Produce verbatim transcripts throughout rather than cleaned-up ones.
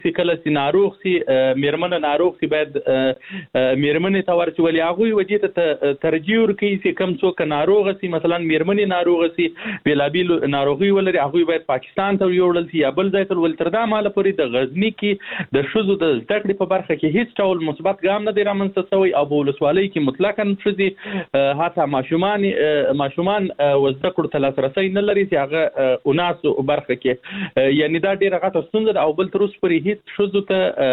چې کله چې ناروغ سي میرمن ناروغ سي باید میرمنې ته ورچ ولې هغه وجې ته ترجیح ورکړي چې کم څوک ناروغ سي مثلا میرمن ناروغ سي بلابل ناروغي ولري هغه باید پاکستان ته یوړل سي یا بل ځای ته ول تر دا مال پورې د غزنی کې د شذو د زده کړې په برخه کې هیڅ ډول مثبت ګام نه دی رامنځته شوی او ولسوالۍ کې مطلقاً شذي حتی ماشومان ماشومان وزده کړو ته لاسرسي نه لري چې هغه اناس برخه کې یعنی دا ډیره غټه ستونزه او بل تر اوسه پورې هیڅ شذو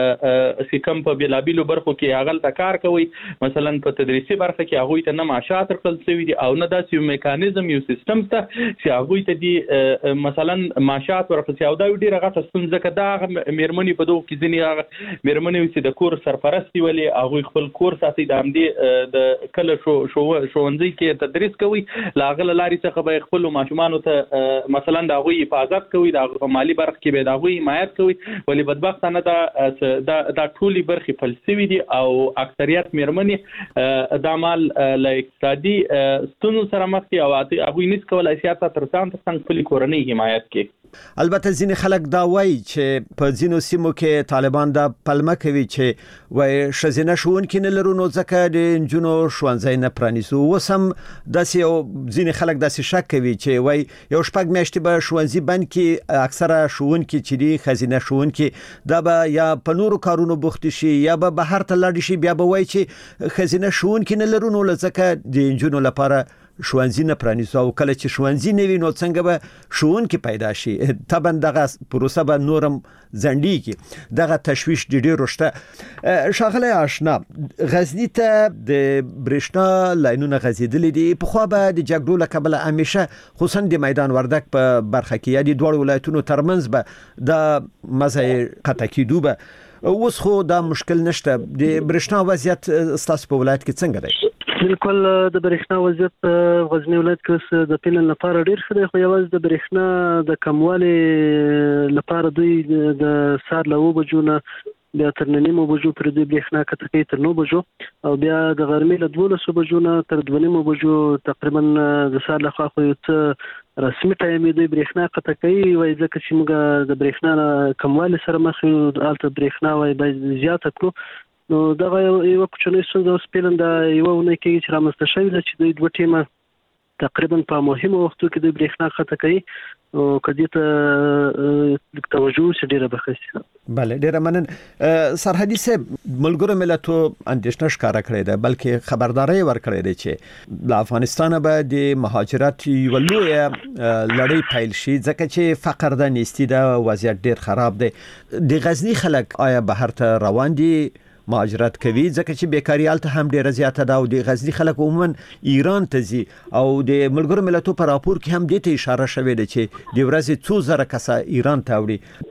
ته سیکم په بلابل برخو کې هغه ته کار کوي مثلا په تدریسي برخه کې هغه ته نه معاشات ورکړل شوی دي او نه داسې یو میکانیزم یو سیستم ته چې هغه ته دي مثلا معاشات ورکړل شي او دا ډیره غټه ستونزه کده میرمنې په دوه کې ځینې هغه میرمنې چې د کور سرپرستی ولې هغه خپل کور ساتي د همدې د کله شو شوونځي کې تدریس کوي لاغله لاري څخه به خپل ماشومان ته مثلا د هغه حفاظت کوي د هغه مالی برخه کې به د هغه حمایت کوي ولې بدبختانه دا د ټولي برخه فلسفي دي او اکثریت میرمنې د عمل له اقتصادي ستونزو سره مخ دي او هغه نس کولای شي تاسو تر څنګه څنګه خپل کورنۍ حمایت کوي. البته ځینې خلک دا وایي چې په ځینو سیمو کې طالبان دا پلمه کوي چې وای شزینه شوونکي نه لرو نو ځکه د انجونو ښوونځي نه پرانیسو وسم داسې یو ځینې خلک داسې شک کوي چې وای یو شپږ میاشتې به ښوونځي بند کې اکثره ښوونکي چې دي خزینه ښوونکي دا به یا په نورو کارونو بوخت شي یا به بهر ته لاړ شي بیا به وای چې خزینه ښوونکي نه لرو نو ځکه د انجونو لپاره ښوونځي نه پرانیسو او کله چې ښوونځي نه وي نو څنګه به ښوونکي پیدا شي طبعا دغه پروسه به نورم ځنډیږي دغه تشویش ډېر شته. ښاغلی آشنا غزنی ته د برېښنا لاینونه غځېدلي دي په خو به د جګړو له کبله همیشه خصوصا د میدان وردک په برخه کې یا د دوه ولایتونو ترمنځ به د مزه قطع کېدو به اوس خو دا مشکل نشته. د برېښنا وضعیت ستاسو په ولایت کې څنګه دی؟ بالکل د برېښنا وضعیت په غزنی ولایت کې د پلان لپاره ډیر ښه دی خو یوازې د برېښنا د کموالي لپاره دوی د سار له وو بجو نه بیا تر نیمو بجو پر دوی برېښنا کته کوي تر نو بجو او بیا د غرمې له دولسو بجو نه تر دوه نیمو بجو تقریبا د سار له خوا خو څه رسمي ټایم دوی برېښنا کته کوي وای ځکه چې موږ د برېښنا کموالي سره مخ یو الته برېښنا وای باید زیاته کړو نو دغه یو کوچنی څنګه اوس پلان د یو نه کې چې رامسته شوی د چې دوی دوه ټیمه تقریبا په مهمو وختو کې د برېښنا خطا کوي او کدی ته توجه شي ډیره بخښه. بله ډیره منن سرحدي سه ملګرو ملتونو اندیشنه ښکارا کړې ده بلکې خبرداري ورکړې ده چې د افغانستان به د مهاجرت یو لوی لړۍ پیل شي ځکه چې فقر د نيستي د وضعیت ډیر خراب دی. د غزنی خلک آیا بهر ته روان دي مهاجرت کوي ځکه چې بیکاری الته هم ډیره زیاته ده او د غزنی خلک عموما ایران ته ځي او د ملګرو ملتونو په راپور کې هم دې ته اشاره شوې ده چې د ورځې څو زره کسه ایران ته وړي.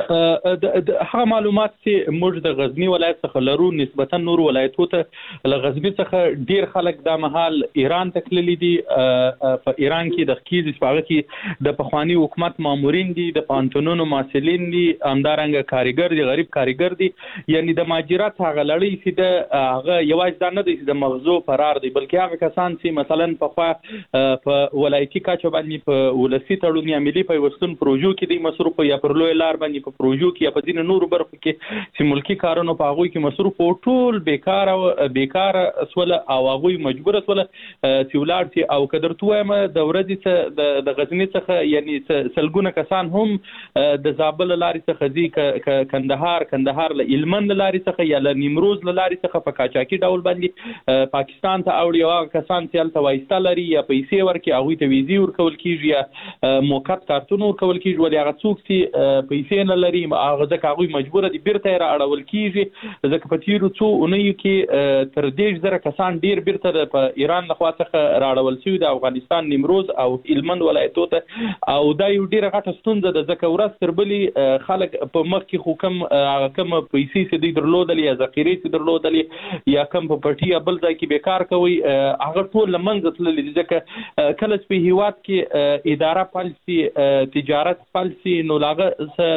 هغه معلومات چې موږ د غزنی ولایت څخه لرو نسبتا نور ولایتونو ته له غزنی څخه ډیر خلک د محل ایران ته تللي دي. په ایران کې د خکیز شپږ کې د پخوانی حکومت مامورین دي د پانتونونو ماسلین دي همدارنګه کاریګر دي غریب کاریګر دي یعنی د مهاجرت هغه لړۍ چې د هغه یوازې دا نه دی چې د مغزو فرار دی بلکې هغه کسان چې مثلا په خوا په ولایتي کچه باندې په ولسی تړون یا ملي پیوستون پروژو کې د مصرف یا پر لوی لار باندې په پروژو کې یا په ځینو نورو برخو کې چې ملکی کارونو په هغه کې مصرف او ټول بیکار او بیکار سول او هغه مجبور سول چې ولار چې او قدر تویم د ورځې د غزنی څخه یعنی سلګونه کسان هم د زابل لارې څخه ځي کندهار کندهار له هلمند لارې څخه یا نیمروز لاري څخه په کاچاکی ډول باندې پاکستان ته اوړي او کسان چې الته وایستا لري یا پیسې ورکي هغه ته ویزي ورکول کیږي یا موقت کارتون ورکول کیږي ولې هغه څوک چې پیسې نه لري هغه ځکه هغه مجبور دي بیرته را اړول کیږي ځکه په تیرو څو اونیو کې تر دې زره کسان ډیر بیرته په ایران لخوا څخه را اړول شوی د افغانستان نیمروز او هلمند ولایتو ته او دا یو ډیره غټه ستونزه ده ځکه ورځ تر بلې خلک په مخ کې حکم هغه کوم پیسې چې درلودل یا ذخیره چې درلودلې یا کم په پټي بل ځای کې بیکار کوي هغه ټول لمنځه تللي دي ځکه کله چې په هیواد کې اداره پالیسي تجارت پالیسي نو لاغه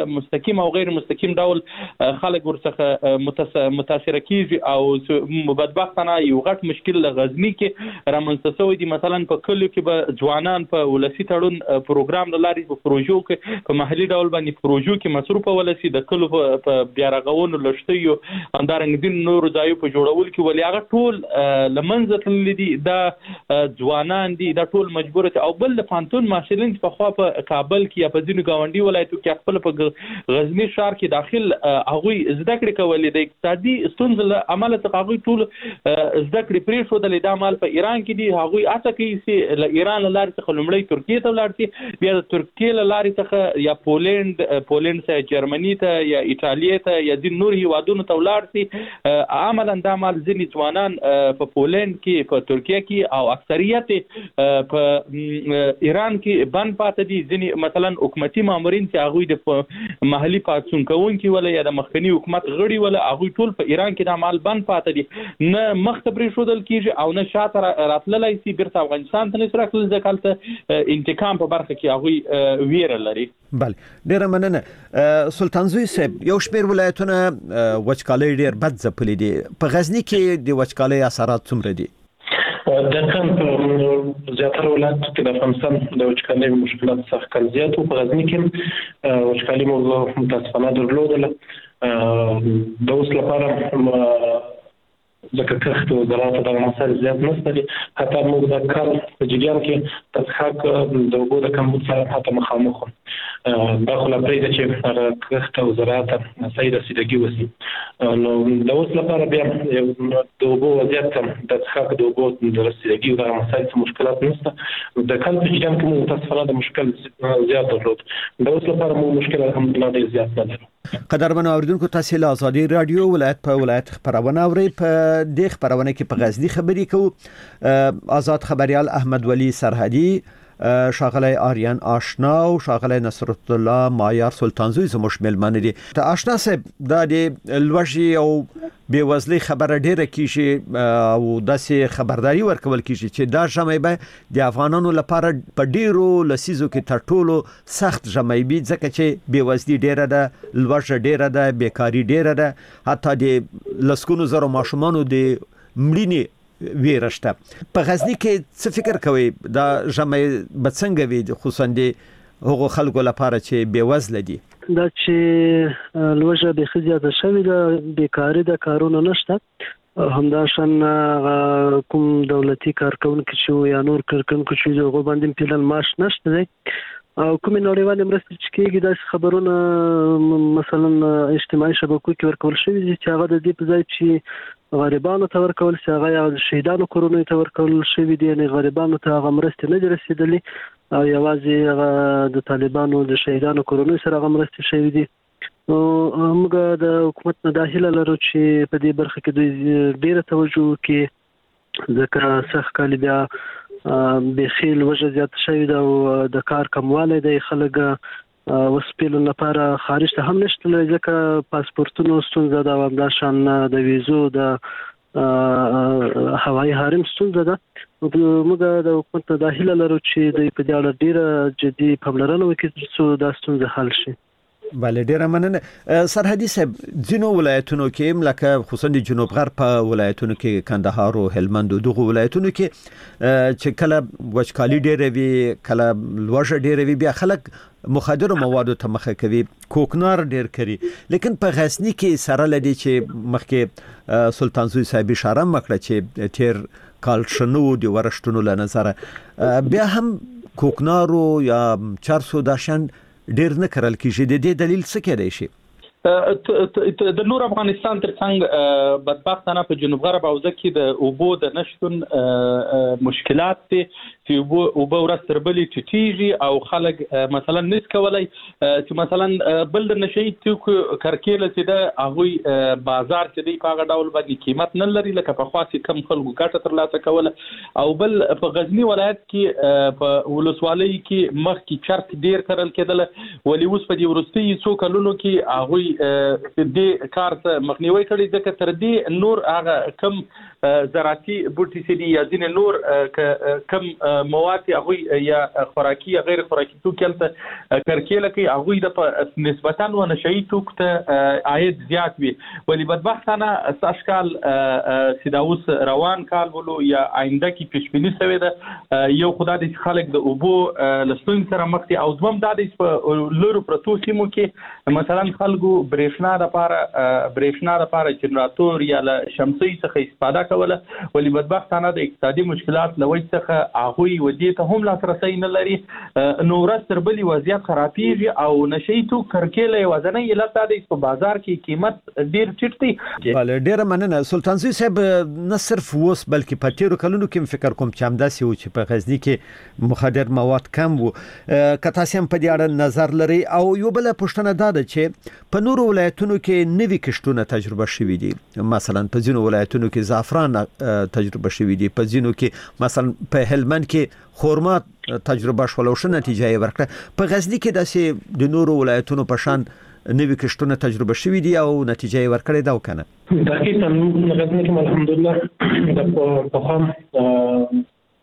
په مستقیم او غیر مستقیم ډول خلک ورڅخه متاثر کیږي او بدبختانه یو غټ مشکل له غزنی کې رامنځته شوی دی. مثلا په کلیو کې به ځوانان په ولسی تړون پروګرام لاري په پروژو کې په محلي ډول باندې پروژو کې مصروف ولسی د کلو په بیا رغونو لشتيو اندارنګ دین نور ځایو په جوړول کې ولې هغه ټول لمنځه تللی دي دا ځوانان دي دا ټول مجبور دي. او بل د پانتون ماشلینګ په خوا په کابل کې یا په ځینو گاونډي ولایتو کې خپل په غزنی ښار کې داخل هغه زده کړې کولې د اقتصادي ستونزو له امله څخه هغه ټول زده کړې پرې شو د لیدامال په ایران کې دي. هغه اته کې چې له ایران لارې څخه لومړی ترکیه ته ولاړ شي بیا د ترکیه لارې څخه یا پولند پولند څخه جرمني ته یا ایتالیا ته یا د نور هیوادونو ته ولاړ شي. عملاً دا مال ځینې ځوانان په پولند کې په ترکیه کې او اکثریت په ایران کې بند پاتې دي. ځینې مثلا حکومتي مامورین چې هغه د محلي پاتون کوونکي ولا یا د مخکنی حکومت غړي ولا هغه ټول په ایران کې د مال بند پاتې دي نه مختبري شودل کیږي او نه شاته راتللای سي بیرته افغانستان ته نسره کول ځکه انتقام په برخه کې هغه ویره لري. بله ډیره مننه سلطان زوی صاحب. یو شمېر ولایتونه وچکالۍ ډیر بد ځپلي دي. په غزنی کې د وچکالۍ اثرات څومره دي؟ د کم په زیاتره ولایتو کې د افغانستان د وچکالۍ مشکلات څخه کم زیات وو. په غزنی کې وچکالي موږ متاسفانه درلودله. د اوس لپاره ځکه کښت او زراعت د مسایل زیات نشته دي. حتی موږ د کال په جریان کې د څښاک د اوبو د کمبود سره حتی مخامخ وو. دا خو لا پرېږده چې کښت او زراعت صحیح رسیدګي وشي. نو د اوس لپاره بیا د اوبو وضعیت د څښاک د اوبو د رسیدګي او دغه مسایل څه مشکلات نشته. د کال په جریان کې موږ متاسفانه د مشکل زیات درلود. د اوس لپاره موږ مشکل الحمدلله ډېر زیات نه لرو. قدرمنو اوریدونکو تاسو له ازادي رادیو ولایت په ولایت خبرونه اورئ. په دې خبرونه کې په غزنی خبرې کوو. آزاد خبريال احمد ولی سرحدي، شاغلی آریان آشنا او شاغلی نصرت الله مایار سلطانزوی زموږ ملمانه دي. ته آشنا صاحب دا د لوږې او بیوزلۍ خبره ډیره کیږي او داسې خبرداري ورکول کیږي چې دا ژمی به د افغانانو لپاره په ډیرو لسیزو کې تر ټولو سخت ژمی وي ځکه چې بیوزلي ډیره ده، لوږه ډیره ده، بیکاری ډیره ده، حتی د لسګونو زرو ماشومانو د مړینې ویره شته. په غزنی کې څه فکر کوي دا ژمی به څنګه وي خصوصا د هغو خلکو لپاره چې بیوزله دي؟ دا چې لوږه بیخي زیاته شوې ده، بیکاري د کارونه نشته، همداشان کوم دولتي کارکونکي چې یا نور کارکونکي چې هغه باندې پیلن معاش نشته دی او کومې نړیوالې مرستې چې کېږي داسې خبرونه مثلا اجتماعي شبکو کې ورکول شوي دي چې هغه د دې په ځای چې غریبانو ته ورکول شي هغه یا شهیدانو کورونو ته ورکول شوي دي، یعنې غریبانو ته هغه مرستې نه دي رسېدلې او یوازې هغه د طالبانو د شهیدانو کورونو سره هغه مرستې شوي دي. نو موږ د حکومت نه دا هیله لرو چې په دې برخه کې دوی ډېره توجه وکړي ځکه سخت کال بیا بیخي لوږه زیاته شوې ده او د کار کموالی دی. خلک اوس پیلو لپاره خارج ته هم نشته ځکه پاسپورتونو ستونزه ده او همداشان د ویزو د هوایي حریم ستونزه ده. موږ د حکومت نه دا هیله لرو چې دوی په دې اړه ډېره جدي پاملرنه وکړي تر څو دا ستونزه حل شي. بله ډیره مننه. سرحدي صاحب ځینو ولایتونو کې لکه خصوصا د جنوب غرب په ولایتونو کې کندهار او هلمند او دغه ولایتونو کې چې کله وچکالي ډیره وي کله لوږه ډیره وي بیا خلک مخدر موادو ته مخه کوي، کوکنار ډیر کوي. لیکن په غزنی کې سره لدی چې مخکې سلطان زوی صاحب اشاره وکړه چې تیر کال شنو د ورشتونو له نظر بیا هم کوکنارو یا چرسو داشن ډیر نه کرل کیږي. د دې دلیل څه کېدای شي؟ د نور افغانستان ترڅنګ بدبختانه په جنوب غرب حوزه کې د اوبو د نشتون مشکلات دي چې اوبو اوبو ورځ تر بلې ټیټیږي او خلک مثلا نس کولای چې مثلا بل د نشي توکو کرکیله چې د هغه بازار چې دی په هغه ډول باندې قیمت نه لري لکه په خاصه کم خلکو ګټه ترلاسه کوله. او بل په غزنی ولایت کې په ولسوالۍ کې مخ کې چرت ډیر کرل کېدل ولې اوس په دې ورستي څو کلونو کې هغه دې کار ته مخنیوي کړی ځکه تر دې نور هغه کم زراعتي بوټي سي دي یا ځین نور کم مواد هغه یا خوراکي یا غیر خوراکي توکي ته کرکیله کوي هغه د نسبتا و نشئی توک ته عاید زیات وي ولی بدبختانه ساشکال سیداوس روان کال ولو یا آینده کې پیشبینی شوی ده یو خدای دې خلک د اوبو لستون سره مخ دي او دوم د دې په لورو پروتو سیمو کې مثلا خلکو برېښنا لپاره برېښنا لپاره جنراتور یا شمسي څخه استفاده کوله ولی بدبختانه د اقتصادي مشکلات لوي څخه هغه ودی ته هم لاسرسي نه لري نو ورځ تر بلې وضعیت خرابېږي او نشي تو کرکیله وزنه یې لته د په بازار کې قیمت ډیر ټیټ دی. بله ډیره مننه سلطانزی صاحب. نه صرف وس بلکې په تیرو کلونو کې فکر کوم چې همداسې و چې په غزنی کې مخدر مواد کم وو. که تاسو هم په دې اړه نظر لري او یو بل پوښتنه دا ده چې په نورو ولایتونو کې نوي کښتونه تجربه شوي دي، مثلا په ځینو ولایتونو کې زعفران تجربه شوي دي، په ځینو کې مثلا په هلمند کې خورما تجربه شول او ښه نتیجه یې ورکړه. په غزنی کې داسې د نورو ولایتونو په شان نوي کښتونه تجربه شوي دي او نتیجه یې ورکړې ده او کنه؟ دقیقاً غزنی کې الحمدلله د پخوام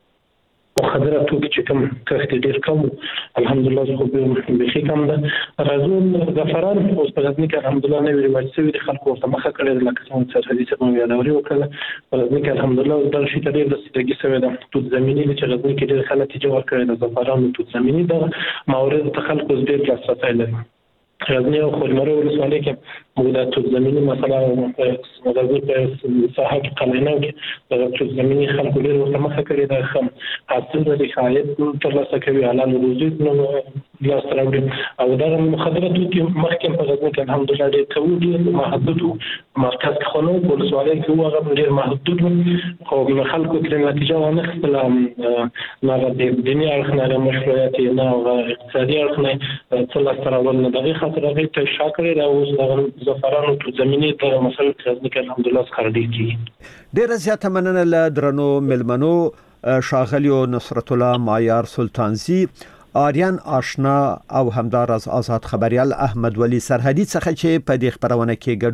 مخدره توکي چې کوم کښت ډیر کم الحمدلله خو به بخي کم ده. راځون زعفران اوس په غزنی کې الحمدلله نوې رواج شوی دي، خلکو ورته مخه کړې لکه څنګه چې حدیث مو یادوري وکړه. په غزنی کې الحمدلله د شي ډیر رسیدګي شوی ده. توت زمینی چې غزنی کې ډیر ښه نتیجه ورکړې ده. زعفران او توت زمینی د مورد ته خلکو ډیر لاسرسی لري. غزنی او خورمرو ولسوالۍ کې موږ د توت زمینی مثلا په غزنی په ساحه کې قلعه کې د توت زمینی خلکو ډیر ورته مخه کړې ده. خام حاصل د شاید ترلاسه کوي حلال روزي نو لاس راوړي او دا مخدره توکي مخکې په غزنی کې الحمدلله ډیر کوي محدود مرکز کې خونو ولسوالۍ کې هغه ډیر محدود خو خلکو تر نتیجه ونه خپل نه د دنیا اړخ نه مشروعیت نه او اقتصادي اړخ نه څه لاستراول نه دغه خاطر هغه ته شاکر او زعفران او زمینی ته مثلا غزنی کې الحمدلله ښکار دي کی. ډیر زیاته مننه ل درنو ملمنو شاغلیو نصرت الله معیار سلطانزی، آریان آشنا او همدار از آزاد خبریال احمد ولی سرحدی څخه چې په دې خبرونه کې